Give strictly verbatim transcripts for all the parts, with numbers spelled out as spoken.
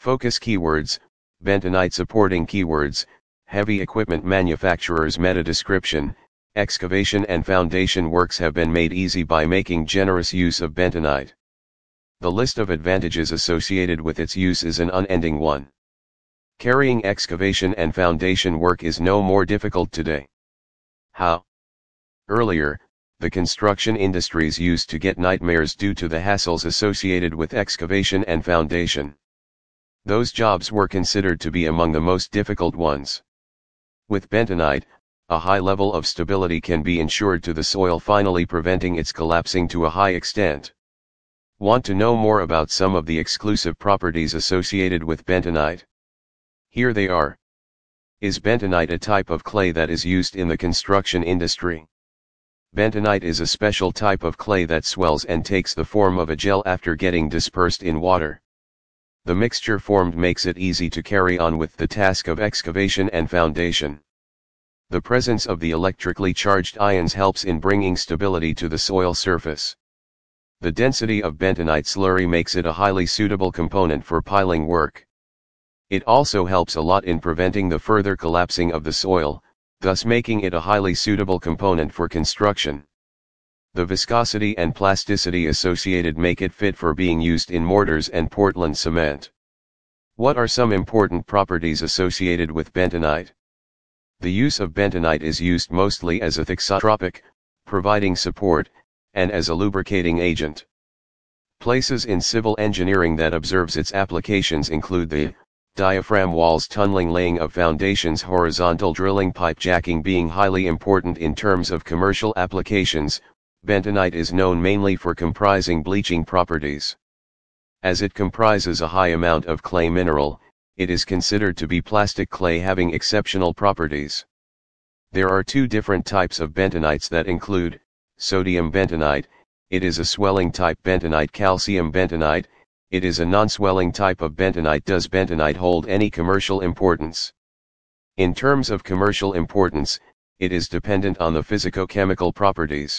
Focus keywords, bentonite supporting keywords, heavy equipment manufacturers meta description, excavation and foundation works have been made easy by making generous use of bentonite. The list of advantages associated with its use is an unending one. Carrying excavation and foundation work is no more difficult today. How? Earlier, the construction industries used to get nightmares due to the hassles associated with excavation and foundation. Those jobs were considered to be among the most difficult ones. With bentonite, a high level of stability can be ensured to the soil, finally preventing its collapsing to a high extent. Want to know more about some of the exclusive properties associated with bentonite? Here they are. Is bentonite a type of clay that is used in the construction industry? Bentonite is a special type of clay that swells and takes the form of a gel after getting dispersed in water. The mixture formed makes it easy to carry on with the task of excavation and foundation. The presence of the electrically charged ions helps in bringing stability to the soil surface. The density of bentonite slurry makes it a highly suitable component for piling work. It also helps a lot in preventing the further collapsing of the soil, thus making it a highly suitable component for construction. The viscosity and plasticity associated make it fit for being used in mortars and Portland cement. What are some important properties associated with bentonite? The use of bentonite is used mostly as a thixotropic, providing support, and as a lubricating agent. Places in civil engineering that observes its applications include the diaphragm walls, tunneling, laying of foundations, horizontal drilling, pipe jacking. Being highly important in terms of commercial applications, bentonite is known mainly for comprising bleaching properties. As it comprises a high amount of clay mineral, it is considered to be plastic clay having exceptional properties. There are two different types of bentonites that include sodium bentonite. It is a swelling type bentonite. Calcium bentonite. It is a non-swelling type of bentonite. Does bentonite hold any commercial importance? In terms of commercial importance, it is dependent on the physico-chemical properties.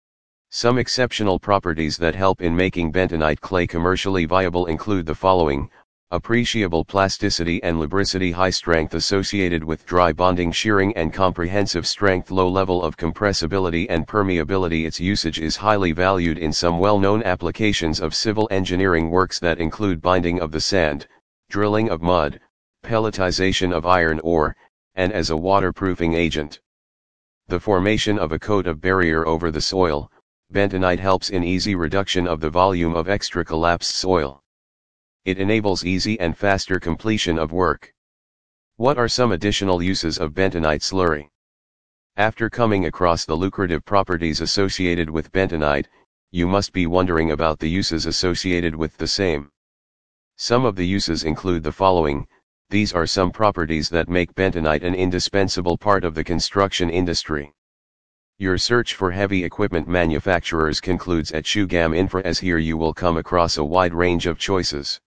Some exceptional properties that help in making bentonite clay commercially viable include the following: appreciable plasticity and lubricity, high strength associated with dry bonding, shearing and comprehensive strength, low level of compressibility and permeability. Its usage is highly valued in some well-known applications of civil engineering works that include binding of the sand, drilling of mud, pelletization of iron ore, and as a waterproofing agent. The formation of a coat of barrier over the soil, bentonite helps in easy reduction of the volume of extra collapsed soil. It enables easy and faster completion of work. What are some additional uses of bentonite slurry? After coming across the lucrative properties associated with bentonite, you must be wondering about the uses associated with the same. Some of the uses include the following. These are some properties that make bentonite an indispensable part of the construction industry. Your search for heavy equipment manufacturers concludes at Shugam Infra, as here you will come across a wide range of choices.